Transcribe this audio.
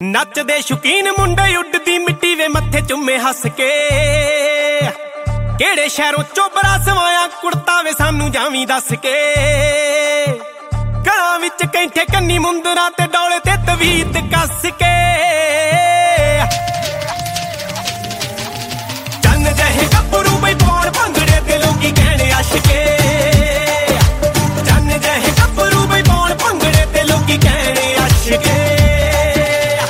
ਨੱਚਦੇ ਸ਼ੁਕੀਨ ਮੁੰਡੇ ਉੱਡਦੀ ਮਿੱਟੀ ਵੇ ਮੱਥੇ ਚੁੰਮੇ ਹੱਸ ਕੇ। ਕਿਹੜੇ ਸ਼ਹਿਰੋਂ ਚੋਬਰਾ ਸਵਾਇਆ ਕੁੜਤਾ ਵੇ ਸਾਨੂੰ ਜਾਵੀਂ ਦੱਸ ਕੇ। ਗਲਾਂ ਵਿੱਚ ਕੈਂਠੇ ਕੰਨੀ ਮੁੰਦਰਾਂ ਤੇ ਡੋਲੇ ਤੇ ਤਵੀਤ ਕੱਸ ਕੇ।